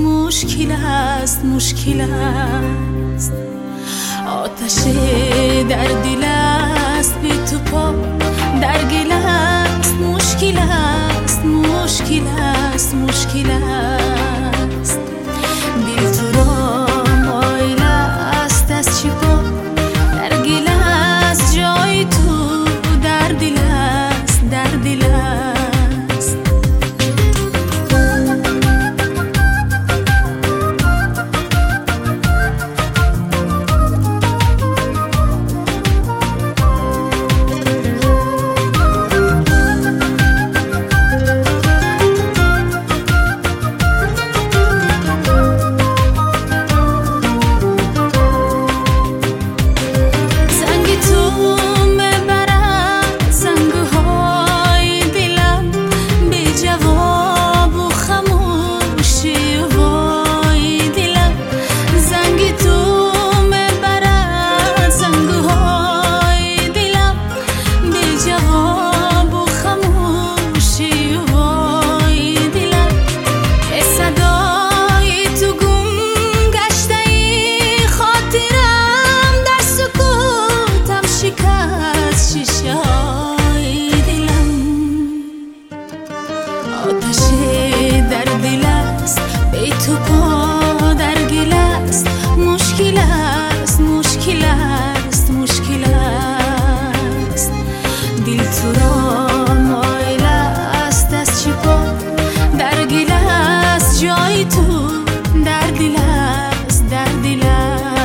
مشکل است مشکل است. آتش در دل است، بی تو پا در گل است. مشکل است مشکل است مشکل است. دل تو را مایل است از چی پا در گل است. جای تو در دل است در دل است. آتش در دل است، بی تو پا در گل است. مشکل است مشکل است مشکل است. دل تو را مایل است از چی پا در گل است. جای تو در دل است در دل است.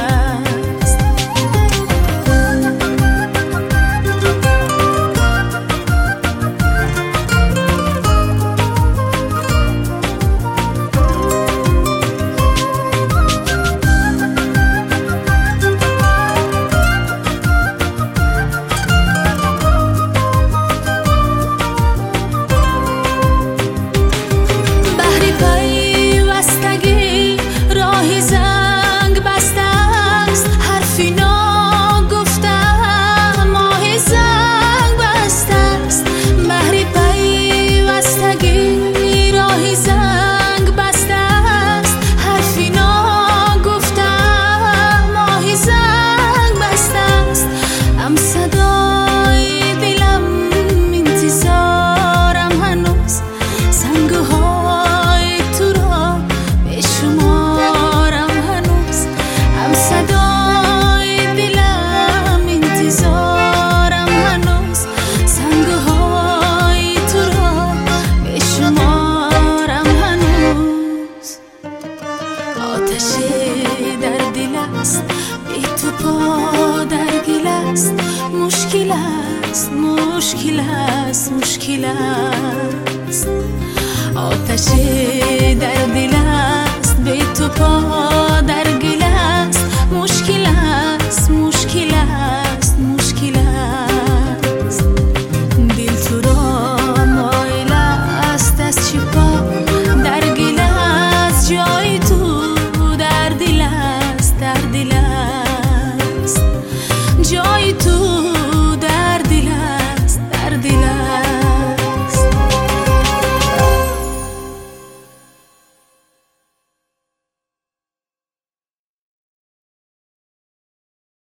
آتش در دل است، بی تو پا در گل است. مشکل است مشکل است مشکل است. آتش در دل است.